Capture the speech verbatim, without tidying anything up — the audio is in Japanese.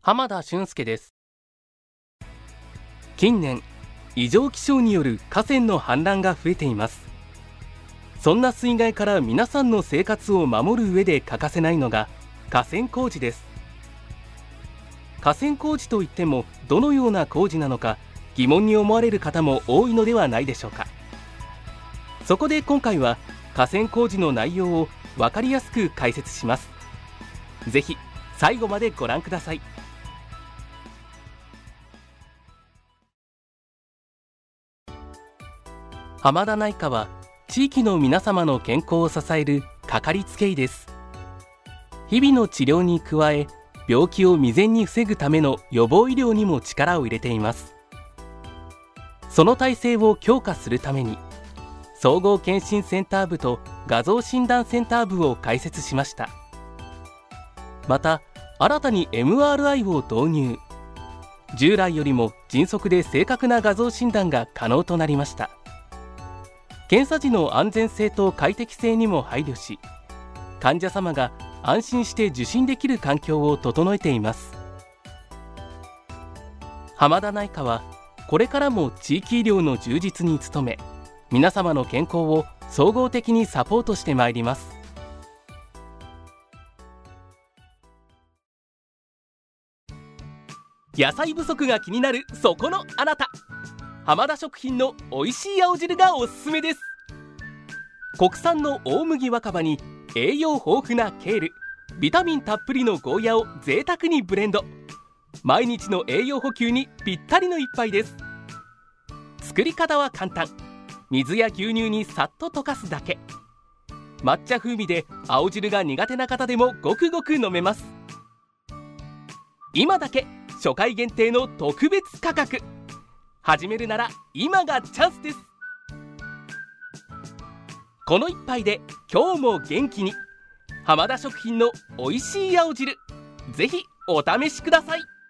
浜田俊介です。近年、異常気象による河川の氾濫が増えています。そんな水害から皆さんの生活を守る上で欠かせないのが河川工事です。河川工事といってもどのような工事なのか疑問に思われる方も多いのではないでしょうか。そこで今回は河川工事の内容を分かりやすく解説します。ぜひ最後までご覧ください。浜田内科は地域の皆様の健康を支えるかかりつけ医です。日々の治療に加え、病気を未然に防ぐための予防医療にも力を入れています。その体制を強化するために、総合健診センター部と画像診断センター部を開設しました。また、新たに エムアールアイ を導入。従来よりも迅速で正確な画像診断が可能となりました。検査時の安全性と快適性にも配慮し、患者様が安心して受診できる環境を整えています。浜田内科はこれからも地域医療の充実に努め、皆様の健康を総合的にサポートしてまいります。野菜不足が気になるそこのあなた、浜田食品のおいしい青汁がおすすめです。国産の大麦若葉に栄養豊富なケール、ビタミンたっぷりのゴーヤを贅沢にブレンド。毎日の栄養補給にぴったりの一杯です。作り方は簡単。水や牛乳にさっと溶かすだけ。抹茶風味で青汁が苦手な方でもごくごく飲めます。今だけ初回限定の特別価格。始めるなら今がチャンスです。この一杯で今日も元気に。浜田食品のおいしい青汁、ぜひお試しください。